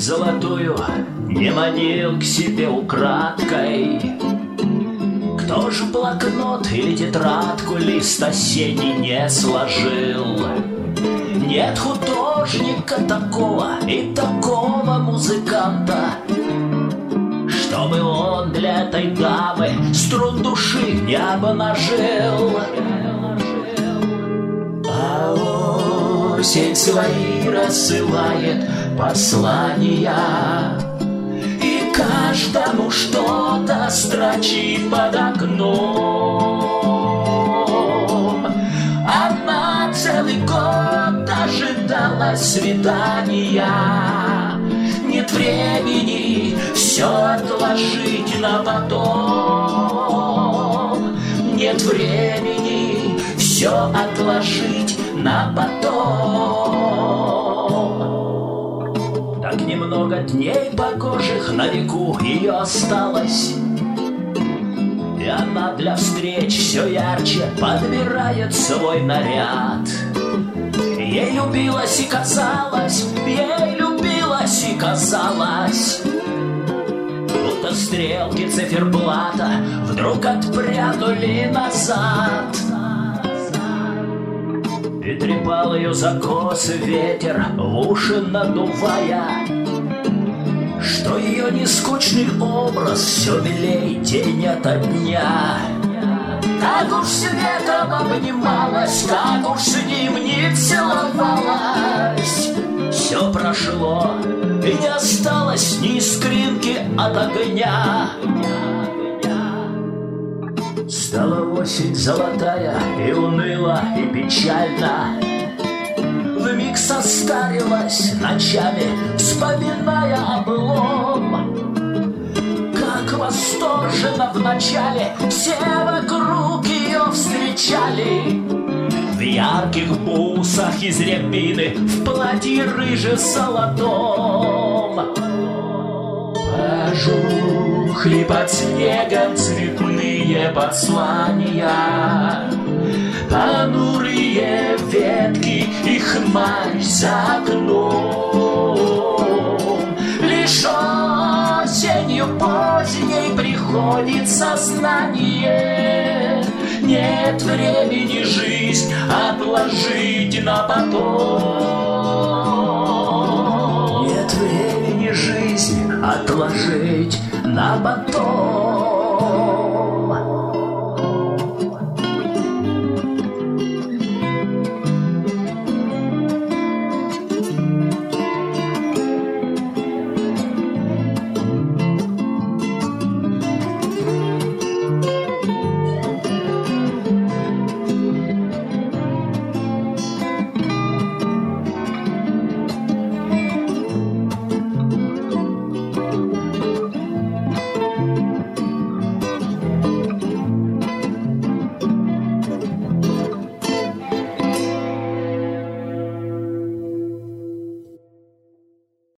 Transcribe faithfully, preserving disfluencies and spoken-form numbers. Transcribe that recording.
золотую не манил к себе украдкой? Кто ж блокнот или тетрадку лист осенний не сложил? Нет художника такого и такого музыканта, чтобы он для этой дамы струн души не обнажил. А осень свои рассылает послания и каждому что-то строчит под окном. Она целый год дожидалась свидания. Нет времени все отложить на потом. Нет времени все отложить на потом. Так немного дней погожих на веку ее осталось, и она для встреч все ярче подбирает свой наряд. Ей любилось и казалось, ей любилось и казалось, будто стрелки циферблата вдруг отпрянули назад. И трепал ее за косы ветер, в уши надувая, что ее нескучный образ все белей день ото дня. Как уж светом обнималась, как уж с ним не целовалась, все прошло, и не осталось ни искринки от огня. Стала осень золотая и уныла, и печальна, вмиг состарилась ночами, вспоминая облом. Как восторженно вначале все вокруг ее встречали, в ярких бусах из рябины, в платье рыже-золотом. Пожухли под снегом цветные послания, понурые ветки и хмарь за окном. Лишь осенью поздней приходит сознание. Нет времени жизнь отложить на потом. Нет времени жизнь отложить на потом.